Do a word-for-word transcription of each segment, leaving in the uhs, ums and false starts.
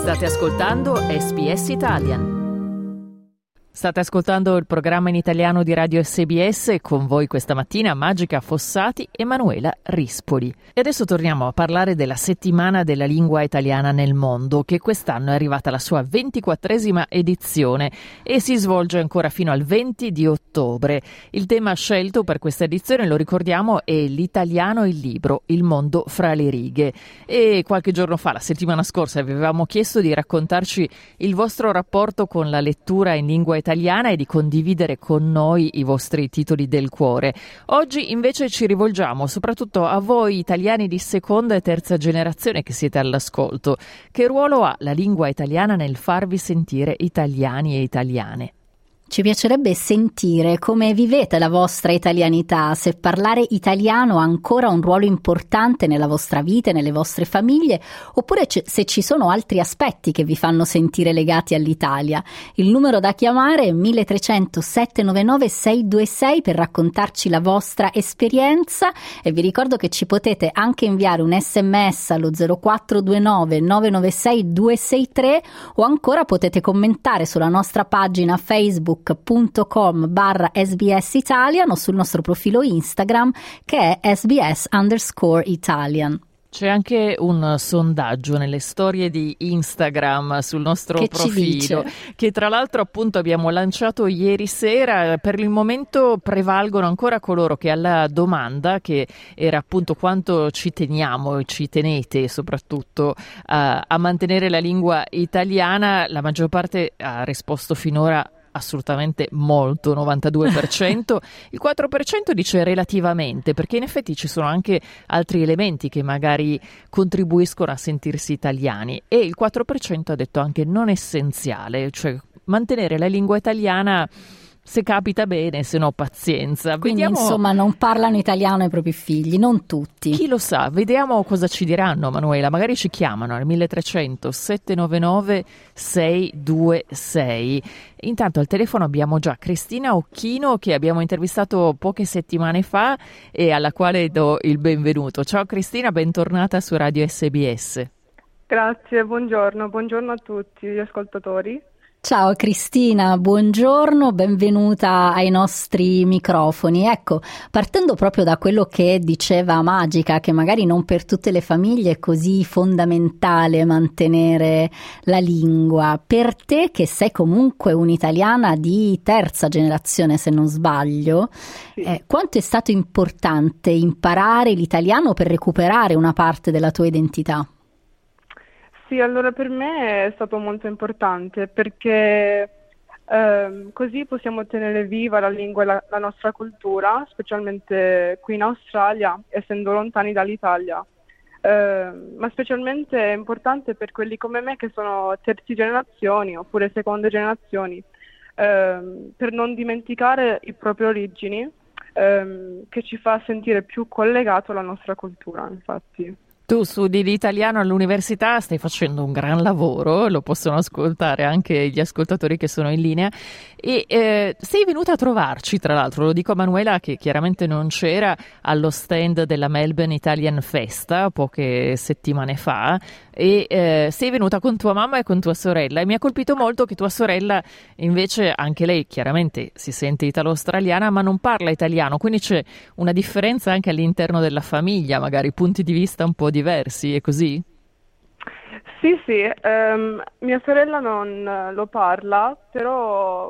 State ascoltando S B S Italian. State ascoltando il programma in italiano di Radio S B S e con voi questa mattina Magica Fossati e Manuela Rispoli. E adesso torniamo a parlare della settimana della lingua italiana nel mondo, che quest'anno è arrivata alla sua ventiquattresima edizione e si svolge ancora fino al venti di ottobre. Il tema scelto per questa edizione, lo ricordiamo, è l'italiano il libro, il mondo fra le righe. E qualche giorno fa, la settimana scorsa, vi avevamo chiesto di raccontarci il vostro rapporto con la lettura in lingua italiana italiana e di condividere con noi i vostri titoli del cuore. Oggi invece ci rivolgiamo soprattutto a voi italiani di seconda e terza generazione che siete all'ascolto. Che ruolo ha la lingua italiana nel farvi sentire italiani e italiane? Ci piacerebbe sentire come vivete la vostra italianità, se parlare italiano ha ancora un ruolo importante nella vostra vita e nelle vostre famiglie, oppure c- se ci sono altri aspetti che vi fanno sentire legati all'Italia. Il numero da chiamare è uno trecento settecentonovantanove seicentoventisei per raccontarci la vostra esperienza e vi ricordo che ci potete anche inviare un sms allo zero quattro due nove nove nove sei due sei tre o ancora potete commentare sulla nostra pagina Facebook punto com barra sbs italian o sul nostro profilo Instagram che è sbs underscore italian. C'è anche un sondaggio nelle storie di Instagram sul nostro che profilo, che tra l'altro appunto abbiamo lanciato ieri sera. Per il momento prevalgono ancora coloro che alla domanda, che era appunto quanto ci teniamo e ci tenete soprattutto a, a mantenere la lingua italiana, la maggior parte ha risposto finora assolutamente molto, novantadue per cento. Il quattro per cento dice relativamente, perché in effetti ci sono anche altri elementi che magari contribuiscono a sentirsi italiani, e il quattro per cento ha detto anche non essenziale, cioè mantenere la lingua italiana se capita bene, se no pazienza. Quindi vediamo... insomma non parlano italiano i propri figli, non tutti. Chi lo sa, vediamo cosa ci diranno, Manuela. Magari ci chiamano al uno trecento settecentonovantanove seicentoventisei. Intanto al telefono abbiamo già Cristina Occhino, che abbiamo intervistato poche settimane fa e alla quale do il benvenuto. Ciao Cristina, bentornata su Radio S B S. Grazie, buongiorno, buongiorno a tutti gli ascoltatori. Ciao Cristina, buongiorno, benvenuta ai nostri microfoni. Ecco, partendo proprio da quello che diceva Magica, che magari non per tutte le famiglie è così fondamentale mantenere la lingua, per te che sei comunque un'italiana di terza generazione se non sbaglio, sì. eh, quanto è stato importante imparare l'italiano per recuperare una parte della tua identità? Sì, allora per me è stato molto importante perché ehm, così possiamo tenere viva la lingua e la, la nostra cultura, specialmente qui in Australia, essendo lontani dall'Italia. Eh, ma specialmente è importante per quelli come me che sono terze generazioni oppure seconde generazioni, ehm, per non dimenticare le proprie origini, ehm, che ci fa sentire più collegato alla nostra cultura, infatti. Tu studi l'italiano all'università, stai facendo un gran lavoro, lo possono ascoltare anche gli ascoltatori che sono in linea, e eh, sei venuta a trovarci, tra l'altro, lo dico a Manuela che chiaramente non c'era, allo stand della Melbourne Italian Festa poche settimane fa, e eh, sei venuta con tua mamma e con tua sorella, e mi ha colpito molto che tua sorella invece, anche lei chiaramente si sente italo-australiana ma non parla italiano, quindi c'è una differenza anche all'interno della famiglia, magari punti di vista un po' diversi, è così? Sì, sì, um, mia sorella non lo parla, però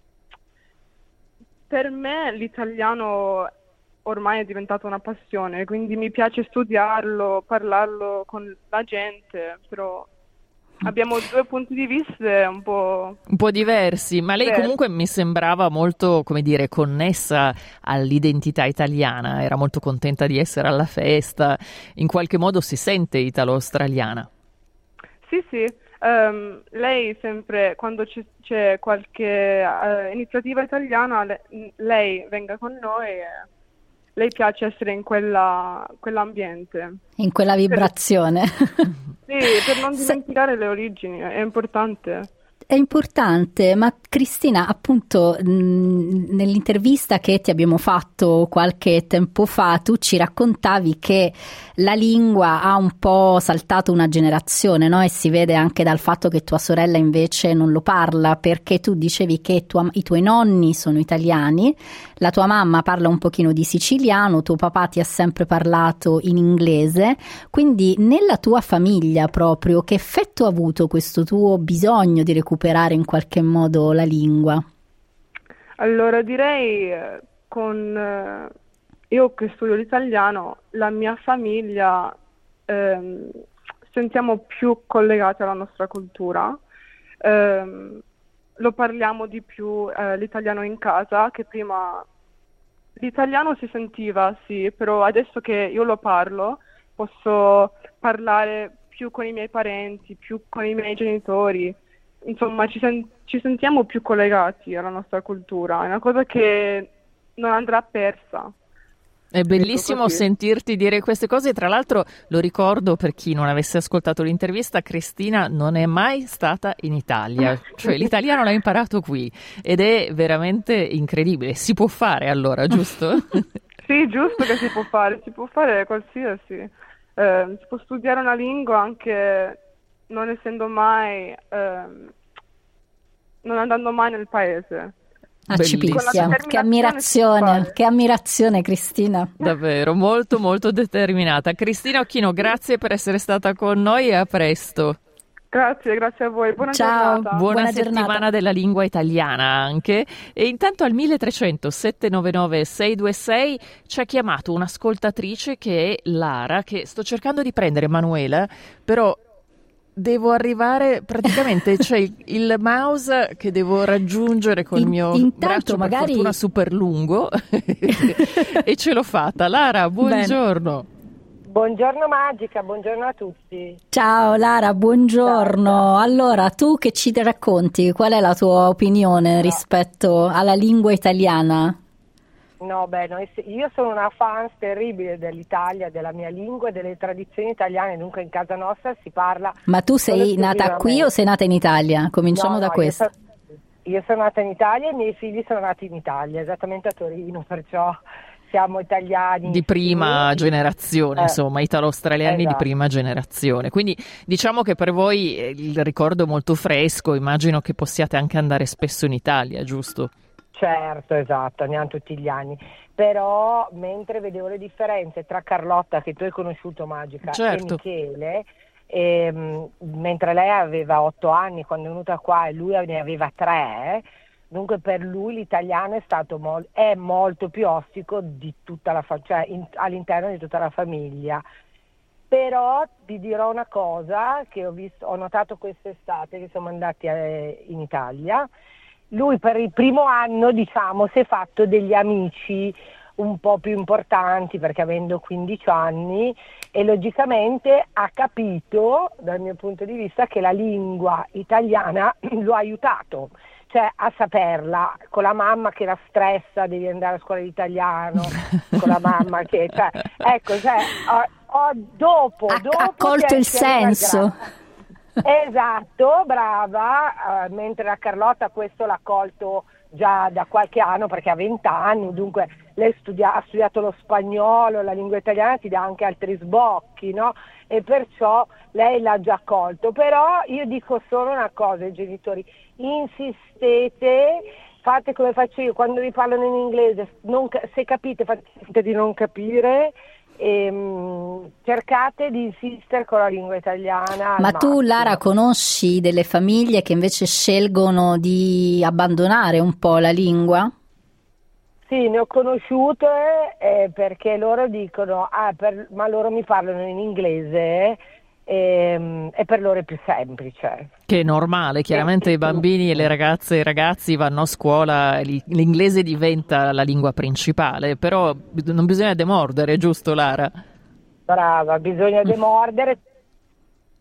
per me l'italiano ormai è diventato una passione, quindi mi piace studiarlo, parlarlo con la gente, però abbiamo due punti di vista un po'... un po' diversi, ma lei comunque mi sembrava molto, come dire, connessa all'identità italiana, era molto contenta di essere alla festa, in qualche modo si sente italo-australiana. Sì, sì, um, lei sempre, quando c- c'è qualche uh, iniziativa italiana, le- lei venga con noi e lei piace essere in quella, quell'ambiente. In quella vibrazione. Sì, per non dimenticare le origini, è importante. È importante, ma Cristina, appunto, mh, nell'intervista che ti abbiamo fatto qualche tempo fa, tu ci raccontavi che la lingua ha un po' saltato una generazione, no? E si vede anche dal fatto che tua sorella invece non lo parla, perché tu dicevi che tua, i tuoi nonni sono italiani, la tua mamma parla un pochino di siciliano, tuo papà ti ha sempre parlato in inglese, quindi nella tua famiglia proprio che effetto ha avuto questo tuo bisogno di recuperare in qualche modo la lingua? Allora direi eh, con eh, io che studio l'italiano, la mia famiglia ehm, sentiamo più collegati alla nostra cultura, ehm, lo parliamo di più eh, l'italiano in casa, che prima l'italiano si sentiva, sì, però adesso che io lo parlo posso parlare più con i miei parenti, più con i miei genitori. Insomma, ci, sen- ci sentiamo più collegati alla nostra cultura, è una cosa che non andrà persa. È bellissimo sentirti dire queste cose, tra l'altro lo ricordo per chi non avesse ascoltato l'intervista, Cristina non è mai stata in Italia, cioè l'italiano l'ha imparato qui ed è veramente incredibile, si può fare allora, giusto? Sì, giusto che si può fare, si può fare qualsiasi, eh, si può studiare una lingua anche non essendo mai, ehm, non andando mai nel paese. Ah, ci picchia. Che ammirazione, che ammirazione Cristina. Davvero, molto molto determinata. Cristina Occhino, grazie per essere stata con noi e a presto. Grazie, grazie a voi. Buona Ciao, giornata. Buona, buona settimana giornata. della lingua italiana anche. E intanto al milletrecento sette nove nove sei due sei ci ha chiamato un'ascoltatrice che è Lara, che sto cercando di prendere, Manuela, però devo arrivare praticamente, c'è il, il mouse che devo raggiungere col In, mio braccio magari... per fortuna super lungo e ce l'ho fatta. Lara, buongiorno. Bene. Buongiorno Magica, buongiorno a tutti. Ciao Lara, buongiorno. Ciao. Allora, tu che ci racconti? Qual è la tua opinione no. rispetto alla lingua italiana? No, beh, noi, io sono una fan terribile dell'Italia, della mia lingua e delle tradizioni italiane, dunque in casa nostra si parla... Ma tu sei nata qui o sei nata in Italia? Cominciamo no, da no, questo. Io, so, io sono nata in Italia e i miei figli sono nati in Italia, esattamente a Torino, perciò siamo italiani. Di prima sì. generazione, eh, insomma, italo-australiani esatto. di prima generazione. Quindi diciamo che per voi il ricordo è molto fresco, immagino che possiate anche andare spesso in Italia, giusto? Certo, esatto, andiamo tutti gli anni, però mentre vedevo le differenze tra Carlotta, che tu hai conosciuto Magica, certo. e Michele, e, mentre lei aveva otto anni quando è venuta qua e lui ne aveva tre, dunque per lui l'italiano è stato mol- è molto più ostico di tutta la fa- cioè in- all'interno di tutta la famiglia. Però ti dirò una cosa che ho visto, ho notato quest'estate che siamo andati eh, in Italia. Lui per il primo anno, diciamo, si è fatto degli amici un po' più importanti, perché avendo quindici anni, e logicamente ha capito, dal mio punto di vista, che la lingua italiana lo ha aiutato, cioè a saperla, con la mamma che la stressa, devi andare a scuola di italiano, con la mamma che... Cioè, ecco, cioè, ho, ho, dopo... Ha, dopo ha colto il senso. Esatto, brava, uh, mentre la Carlotta questo l'ha colto già da qualche anno perché ha venti anni, dunque lei studia, ha studiato lo spagnolo, la lingua italiana ti dà anche altri sbocchi, no? E perciò lei l'ha già colto, però io dico solo una cosa ai genitori, insistete, fate come faccio io, quando vi parlano in inglese, non, se capite fate finta di non capire, e, mh, cercate di insistere con la lingua italiana. Ma tu Lara conosci delle famiglie che invece scelgono di abbandonare un po' la lingua? Sì, ne ho conosciute eh, perché loro dicono ah, per, ma loro mi parlano in inglese e, e per loro è più semplice. Che è normale, chiaramente i bambini e le ragazze e i ragazzi vanno a scuola, l'inglese diventa la lingua principale, però non bisogna demordere, giusto Lara? Brava, bisogna demordere.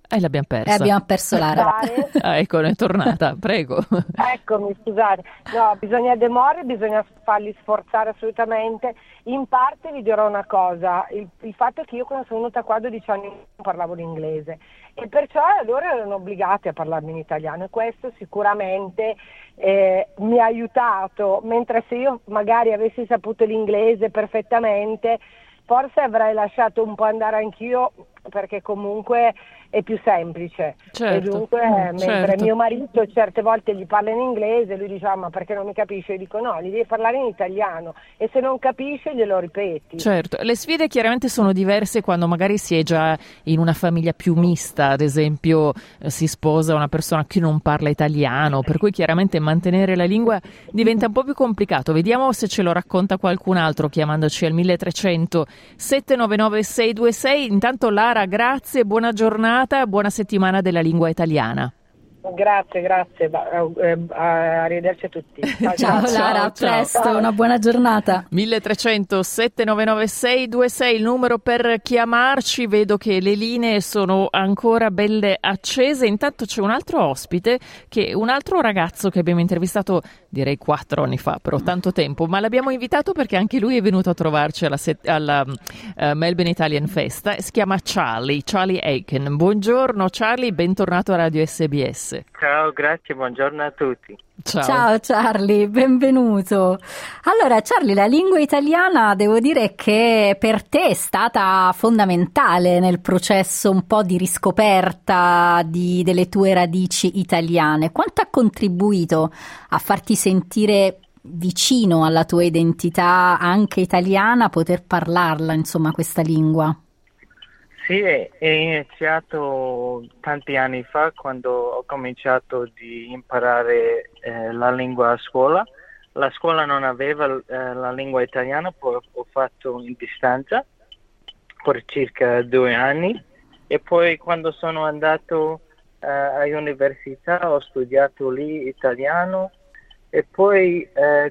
E eh, l'abbiamo persa. E abbiamo perso Lara. Ah, ecco, è tornata, prego. Eccomi, scusate. No, bisogna demorre, bisogna farli sforzare assolutamente. In parte vi dirò una cosa, il, il fatto è che io quando sono venuta qua a dodici anni non parlavo l'inglese e perciò loro erano obbligati a parlarmi in italiano e questo sicuramente eh, mi ha aiutato, mentre se io magari avessi saputo l'inglese perfettamente forse avrei lasciato un po' andare anch'io perché comunque è più semplice. Certo, e dunque mentre certo. mio marito certe volte gli parla in inglese lui dice ah, ma perché non mi capisce? Io dico no, gli devi parlare in italiano e se non capisce glielo ripeti. Certo, le sfide chiaramente sono diverse quando magari si è già in una famiglia più mista, ad esempio eh, si sposa una persona che non parla italiano, per cui chiaramente mantenere la lingua diventa un po' più complicato. Vediamo se ce lo racconta qualcun altro chiamandoci al mille trecento sette nove nove sei due sei. Intanto Lara, grazie, buona giornata, buona settimana della lingua italiana. Grazie, grazie, arrivederci a tutti. Ciao, ciao Lara, ciao, a presto, ciao. Una buona giornata. mille trecento sette nove nove sei due sei il numero per chiamarci, vedo che le linee sono ancora belle accese. Intanto c'è un altro ospite, che un altro ragazzo che abbiamo intervistato direi quattro anni fa, però tanto tempo, ma l'abbiamo invitato perché anche lui è venuto a trovarci alla, set- alla uh, Melbourne Italian Festa, si chiama Charlie, Charlie Aiken. Buongiorno Charlie, bentornato a Radio S B S. Ciao, grazie, buongiorno a tutti. Ciao. Ciao Charlie, benvenuto. Allora Charlie, la lingua italiana devo dire che per te è stata fondamentale nel processo un po' di riscoperta di, delle tue radici italiane. Quanto ha contribuito a farti sentire vicino alla tua identità anche italiana, poter parlarla, insomma, questa lingua? Sì, è, è iniziato tanti anni fa quando ho cominciato a imparare eh, la lingua a scuola. La scuola non aveva eh, la lingua italiana, poi ho fatto in distanza per circa due anni e poi quando sono andato eh, all'università ho studiato lì italiano e poi eh,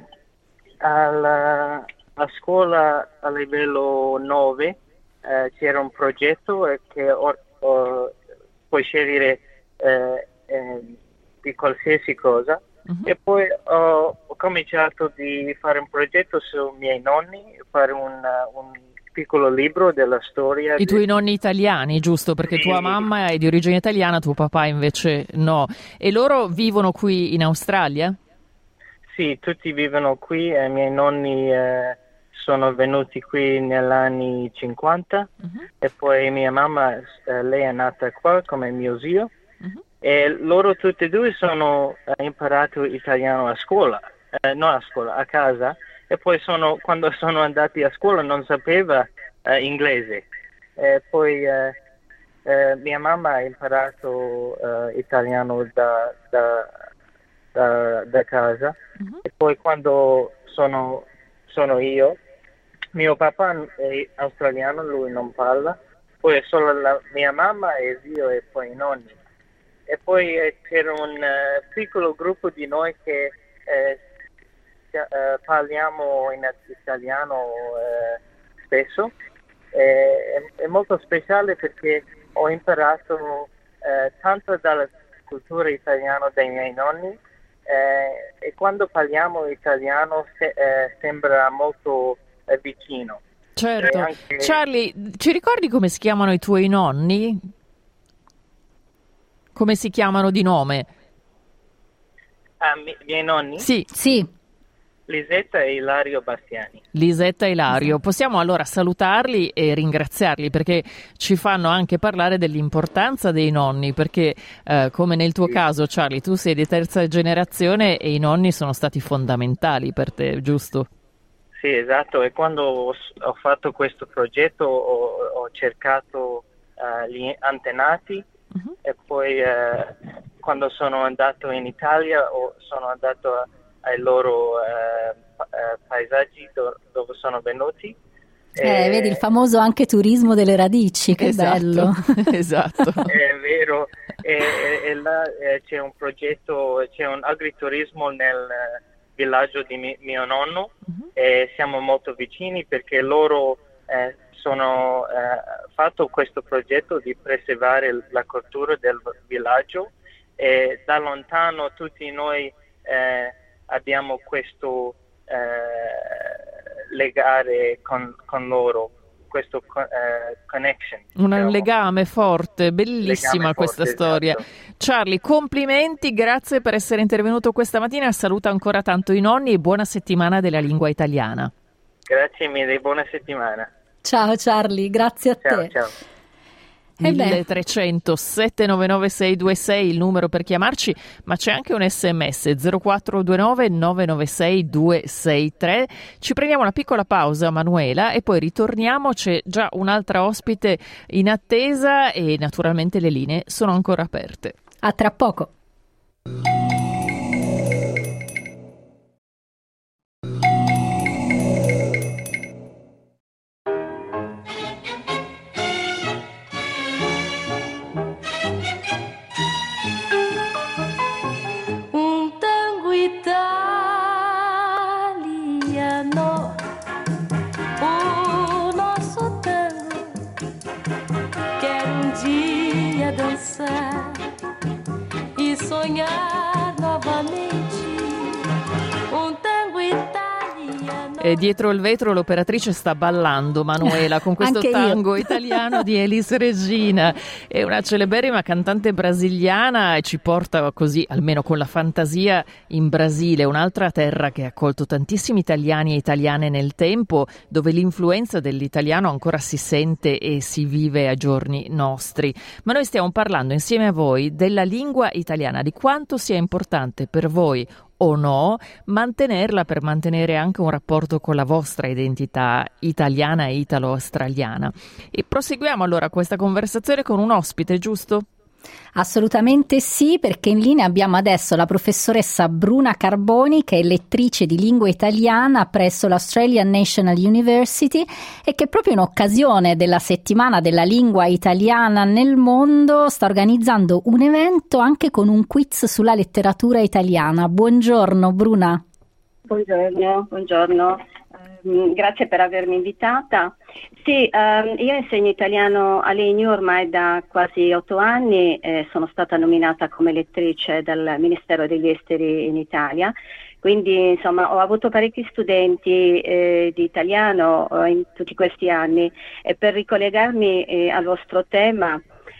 alla, a scuola a livello nove Uh, c'era un progetto eh, che or, or, puoi scegliere eh, eh, di qualsiasi cosa uh-huh. e poi ho, ho cominciato di fare un progetto sui miei nonni, fare un, uh, un piccolo libro della storia. I tuoi de... nonni italiani, giusto? Perché sì. Tua mamma è di origine italiana, tuo papà invece no. E loro vivono qui in Australia? Sì, tutti vivono qui, i miei nonni eh, sono venuti qui negli anni cinquanta uh-huh. e poi mia mamma, eh, lei è nata qua come mio zio uh-huh. e loro tutti e due sono eh, imparato italiano a scuola, eh, non a scuola, a casa e poi sono, quando sono andati a scuola non sapeva eh, inglese e poi eh, eh, mia mamma ha imparato eh, italiano da, da, da, da casa uh-huh. e poi quando sono, sono io mio papà è australiano, lui non parla, poi è solo la mia mamma e zio e poi i nonni. E poi eh, c'era un uh, piccolo gruppo di noi che eh, uh, parliamo in italiano uh, spesso. E, è, è molto speciale perché ho imparato uh, tanto dalla cultura italiana dei miei nonni eh, e quando parliamo italiano se, eh, sembra molto è vicino. Certo. Anche... Charlie, ci ricordi come si chiamano i tuoi nonni? Come si chiamano di nome? Ah, mi- miei nonni? Sì. Sì. Lisetta e Ilario Bastiani. Lisetta e Ilario. Possiamo allora salutarli e ringraziarli perché ci fanno anche parlare dell'importanza dei nonni, perché eh, come nel tuo sì. caso Charlie, tu sei di terza generazione e i nonni sono stati fondamentali per te, giusto? Sì, esatto, e quando ho, ho fatto questo progetto ho, ho cercato uh, gli antenati uh-huh. e poi uh, quando sono andato in Italia ho, sono andato a, ai loro uh, uh, paesaggi do, dove sono venuti. Eh, e... Vedi il famoso anche turismo delle radici, che esatto. bello. Esatto. È vero, e, e, e là eh, c'è un progetto, c'è un agriturismo nel villaggio di mi, mio nonno uh-huh. e siamo molto vicini perché loro eh, sono eh, fatto questo progetto di preservare la cultura del villaggio e da lontano tutti noi eh, abbiamo questo eh, legare con, con loro, questo eh, connection. Un diciamo. legame forte, bellissima legame questa forte, storia. Esatto. Charlie, complimenti, grazie per essere intervenuto questa mattina, saluta ancora tanto i nonni e buona settimana della lingua italiana. Grazie mille, buona settimana. Ciao Charlie, grazie a ciao, te. Ciao. mille trecento sette nove nove sei due sei il numero per chiamarci, ma c'è anche un sms zero quattro due nove nove nove sei due sei tre. Ci prendiamo una piccola pausa, Manuela, e poi ritorniamo. C'è già un'altra ospite in attesa e naturalmente le linee sono ancora aperte. A tra poco. E sonhar novamente un tango italiano. E dietro il vetro l'operatrice sta ballando, Manuela, con questo tango italiano di Elis Regina. È una celeberrima cantante brasiliana e ci porta così, almeno con la fantasia, in Brasile, un'altra terra che ha accolto tantissimi italiani e italiane nel tempo, dove l'influenza dell'italiano ancora si sente e si vive ai giorni nostri. Ma noi stiamo parlando insieme a voi della lingua italiana, di quanto sia importante per voi o no mantenerla per mantenere anche un rapporto con la vostra identità italiana e italo-australiana. E proseguiamo allora questa conversazione con un ospite, giusto? Assolutamente sì, perché in linea abbiamo adesso la professoressa Bruna Carboni, che è lettrice di lingua italiana presso l'Australian National University e che proprio in occasione della settimana della lingua italiana nel mondo sta organizzando un evento anche con un quiz sulla letteratura italiana. Buongiorno Bruna. Buongiorno, buongiorno. Um, grazie per avermi invitata. Sì, um, io insegno italiano a Legno ormai da quasi otto anni, eh, sono stata nominata come lettrice dal Ministero degli Esteri in Italia, quindi insomma ho avuto parecchi studenti eh, di italiano eh, in tutti questi anni e per ricollegarmi eh, al vostro tema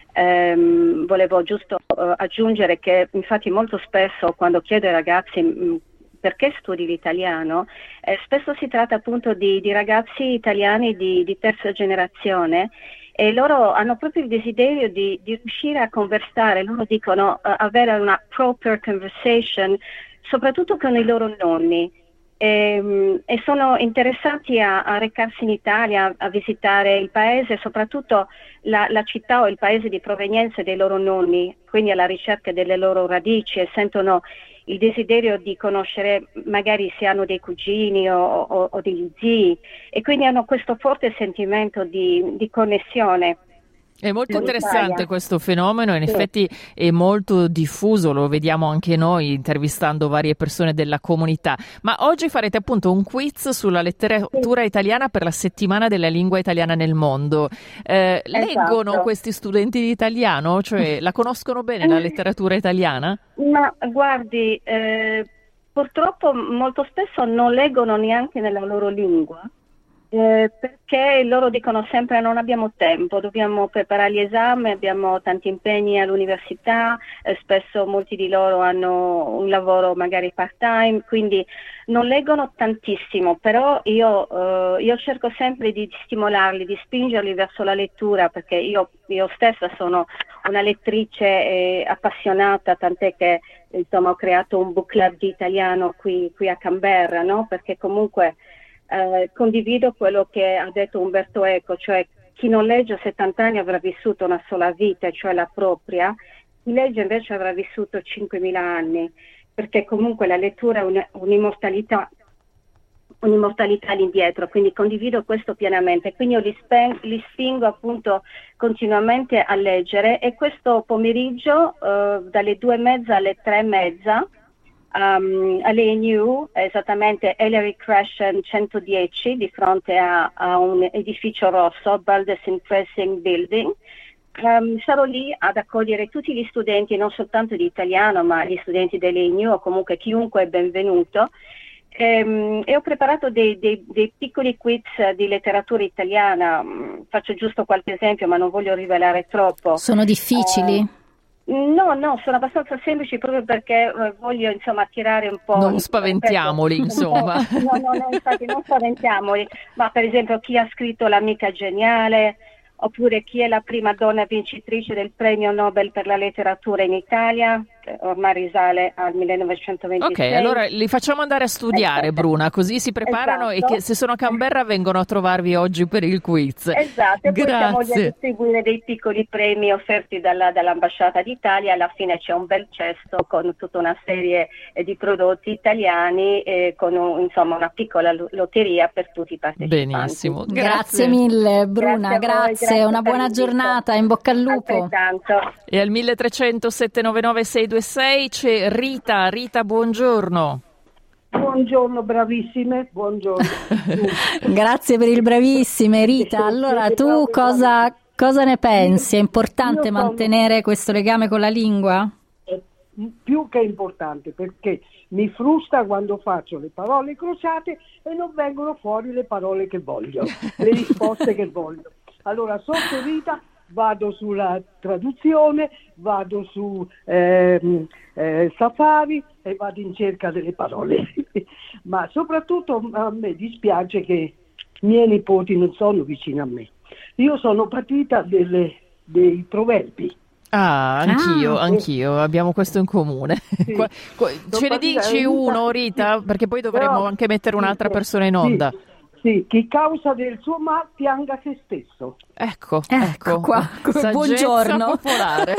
ehm, volevo giusto eh, aggiungere che infatti molto spesso quando chiedo ai ragazzi mh, perché studi l'italiano, eh, spesso si tratta appunto di, di ragazzi italiani di, di terza generazione e loro hanno proprio il desiderio di, di riuscire a conversare, loro dicono uh, avere una proper conversation, soprattutto con i loro nonni. E, e sono interessati a, a recarsi in Italia, a visitare il paese, soprattutto la, la città o il paese di provenienza dei loro nonni, quindi alla ricerca delle loro radici e sentono il desiderio di conoscere magari se hanno dei cugini o, o, o degli zii e quindi hanno questo forte sentimento di, di connessione. È molto interessante questo fenomeno, in sì. effetti è molto diffuso, lo vediamo anche noi intervistando varie persone della comunità. Ma oggi farete appunto un quiz sulla letteratura sì. italiana per la settimana della lingua italiana nel mondo. Eh, esatto. Leggono questi studenti di italiano? Cioè la conoscono bene la letteratura italiana? Ma guardi, eh, purtroppo molto spesso non leggono neanche nella loro lingua. Eh, perché loro dicono sempre non abbiamo tempo, dobbiamo preparare gli esami, abbiamo tanti impegni all'università, eh, spesso molti di loro hanno un lavoro magari part time, quindi non leggono tantissimo, però io, eh, io cerco sempre di stimolarli, di spingerli verso la lettura, perché io, io stessa sono una lettrice eh, appassionata, tant'è che insomma ho creato un book club di italiano qui, qui a Canberra, no? Perché comunque Eh, condivido quello che ha detto Umberto Eco, cioè chi non legge a settanta anni avrà vissuto una sola vita, cioè la propria, chi legge invece avrà vissuto cinquemila anni, perché comunque la lettura è un, un'immortalità, un'immortalità all'indietro, quindi condivido questo pienamente, quindi io li, spen- li spingo appunto continuamente a leggere e questo pomeriggio eh, dalle due e mezza alle tre e mezza um, all'A N U, esattamente Ellery Crescent centodieci, di fronte a, a un edificio rosso, Baldes Impressing Building. Um, sarò lì ad accogliere tutti gli studenti, non soltanto di italiano, ma gli studenti dell'A N U o comunque chiunque è benvenuto. Um, e ho preparato dei, dei, dei piccoli quiz di letteratura italiana. Um, faccio giusto qualche esempio, ma non voglio rivelare troppo. Sono difficili? Uh, No, no, sono abbastanza semplici proprio perché eh, voglio insomma attirare un po'. Non spaventiamoli, per, insomma. No, no, no, infatti non spaventiamoli, ma per esempio chi ha scritto L'amica geniale, oppure chi è la prima donna vincitrice del premio Nobel per la letteratura in Italia, che ormai risale al millenovecentoventisei. Ok, allora li facciamo andare a studiare, esatto. Bruna, così si preparano esatto. E che se sono a Canberra vengono a trovarvi oggi per il quiz. Esatto, e poi Grazie. possiamo distribuire dei piccoli premi offerti dalla, dall'Ambasciata d'Italia. Alla fine c'è un bel cesto con tutta una serie eh, di prodotti italiani e con un, insomma una piccola lotteria per tutti i partecipanti. Benissimo, grazie, grazie mille Bruna, grazie, voi, grazie. Una buona giornata, in bocca al lupo. Altrettanto. E al milletrecento sette nove nove sei due sei c'è Rita. Rita, buongiorno. Buongiorno, bravissime, buongiorno. Grazie per il bravissime, Rita. Allora, tu cosa, cosa ne pensi? È importante Io sono... mantenere questo legame con la lingua? È più che importante, perché mi frustra quando faccio le parole crociate e non vengono fuori le parole che voglio, le risposte che voglio. Allora, sotto Rita vado sulla traduzione, vado su eh, eh, Safari e vado in cerca delle parole. Ma soprattutto a me dispiace che i miei nipoti non sono vicini a me. Io sono patita delle, dei proverbi. Ah, anch'io, ah, anch'io, abbiamo questo in comune. Sì. Qua, qua, ce ne dici uno, Rita? Perché poi dovremmo Però, anche mettere un'altra persona in onda. Sì. Sì, chi causa del suo mal pianga se stesso. Ecco, ecco, ecco. qua. Buongiorno. Popolare.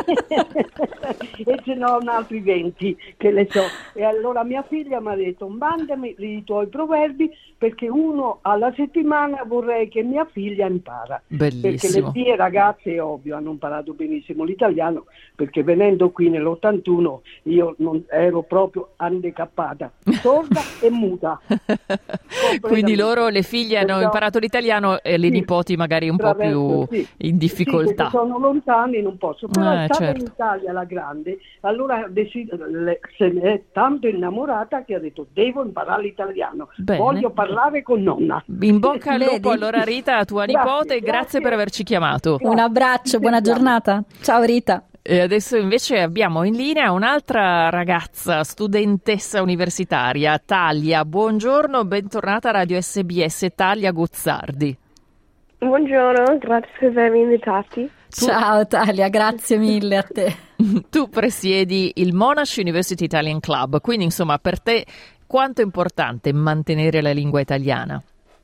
E ce n'ho un altri venti che le so. E allora mia figlia mi ha detto: mandami i tuoi proverbi, perché uno alla settimana vorrei che mia figlia impara. Bellissimo. Perché le mie ragazze, ovvio, hanno imparato benissimo l'italiano, perché venendo qui nell'ottantuno io non ero proprio handicappata, sorda e muta. Quindi loro, le figlie, hanno Perciò, imparato l'italiano e le sì, nipoti magari un po' più sì, in difficoltà. Sì, sono lontani, non posso. Però Eh, è stata certo. in Italia la grande, allora decid- le- se ne è tanto innamorata che ha detto: devo imparare l'italiano, Bene. voglio parlare con nonna. In bocca al Vedi? lupo allora, Rita, a tua Grazie, nipote, grazie, grazie. per averci chiamato. Un abbraccio, buona giornata. Ciao Rita. E adesso invece abbiamo in linea un'altra ragazza, studentessa universitaria, Talia. Buongiorno, bentornata a Radio S B S. Talia Guzzardi. Buongiorno, grazie per avermi invitati. Ciao Talia, grazie mille a te. Tu presiedi il Monash University Italian Club, quindi insomma per te quanto è importante mantenere la lingua italiana?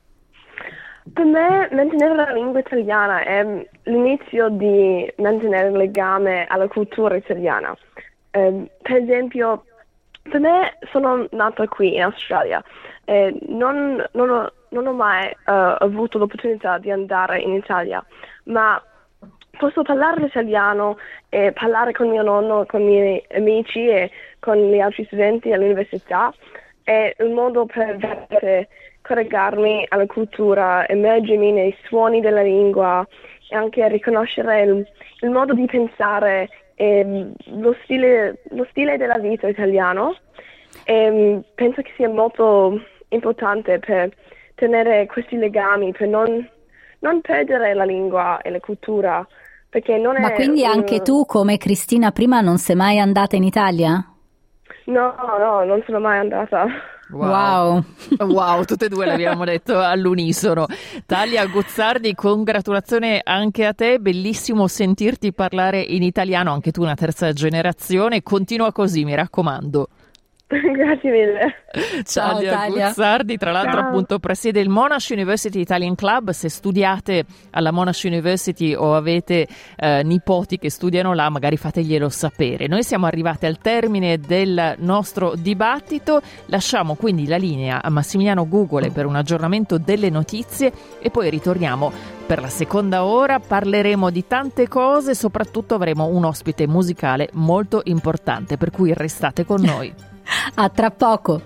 Per me mantenere la lingua italiana è l'inizio di mantenere il legame alla cultura italiana. Eh, per esempio, per me sono nata qui in Australia e non, non, ho, non ho mai uh, avuto l'opportunità di andare in Italia, ma posso parlare l'italiano e parlare con mio nonno, con i miei amici e con gli altri studenti all'università. È il modo per veramente collegarmi alla cultura, immergermi nei suoni della lingua e anche riconoscere il, il modo di pensare e lo stile, lo stile della vita italiano. E penso che sia molto importante per tenere questi legami, per non, non perdere la lingua e la cultura. Perché non Ma è quindi un... anche tu, come Cristina prima, non sei mai andata in Italia? No, no, non sono mai andata. Wow. Wow, wow, tutte e due l'abbiamo detto all'unisono. Talia Guzzardi, congratulazione anche a te, bellissimo sentirti parlare in italiano, anche tu una terza generazione, continua così, mi raccomando. Grazie mille. Ciao, Talia, Talia. Guzzardi, tra l'altro Ciao. appunto presiede il Monash University Italian Club. Se studiate alla Monash University o avete eh, nipoti che studiano là, magari fateglielo sapere. Noi siamo arrivati al termine del nostro dibattito, lasciamo quindi la linea a Massimiliano Gugole per un aggiornamento delle notizie e poi ritorniamo per la seconda ora. Parleremo di tante cose, soprattutto avremo un ospite musicale molto importante, per cui restate con noi. A tra poco.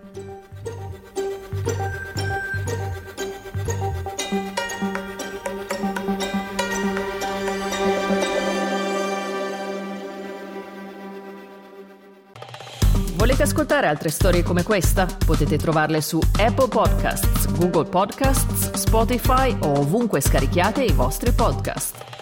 Volete ascoltare altre storie come questa? Potete trovarle su Apple Podcasts, Google Podcasts, Spotify o ovunque scarichiate i vostri podcast.